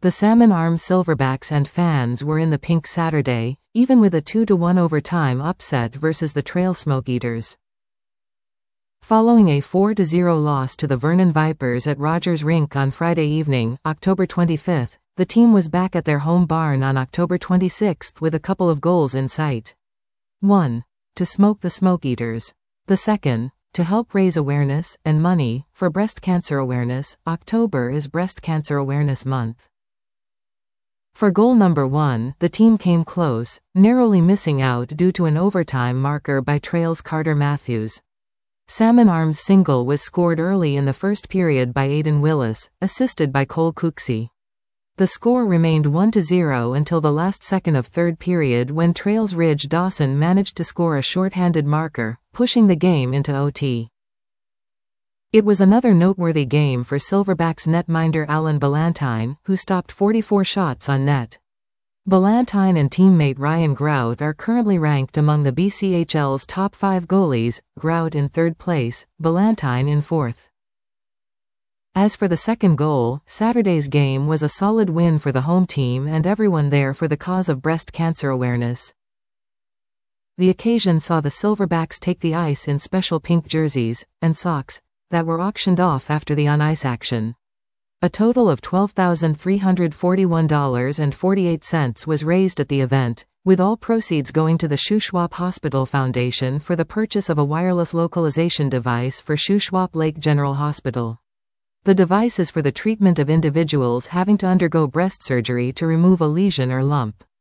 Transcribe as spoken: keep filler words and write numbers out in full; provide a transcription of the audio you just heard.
The Salmon Arm Silverbacks and fans were in the pink Saturday, even with a two to one overtime upset versus the Trail Smokeaters. Following a four to zero loss to the Vernon Vipers at Rogers Rink on Friday evening, October twenty-fifth, the team was back at their home barn on October twenty-sixth with a couple of goals in sight. one. To smoke the Smokeaters. The second, to help raise awareness and money for breast cancer awareness. October is Breast Cancer Awareness Month. For goal number one, the team came close, narrowly missing out due to an overtime marker by Trail's Carter Matthews. Salmon Arm's single was scored early in the first period by Aidan Willis, assisted by Cole Cooksey. The score remained one to zero until the last second of third period when Trail's Ridge Dawson managed to score a short-handed marker, pushing the game into O T. It was another noteworthy game for Silverbacks netminder Alan Ballantyne, who stopped forty-four shots on net. Ballantyne and teammate Ryan Grout are currently ranked among the B C H L's top five goalies, Grout in third place, Ballantyne in fourth. As for the second goal, Saturday's game was a solid win for the home team and everyone there for the cause of breast cancer awareness. The occasion saw the Silverbacks take the ice in special pink jerseys and socks that were auctioned off after the on-ice action. A total of twelve thousand three hundred forty-one dollars and forty-eight cents was raised at the event, with all proceeds going to the Shuswap Hospital Foundation for the purchase of a wireless localization device for Shuswap Lake General Hospital. The device is for the treatment of individuals having to undergo breast surgery to remove a lesion or lump.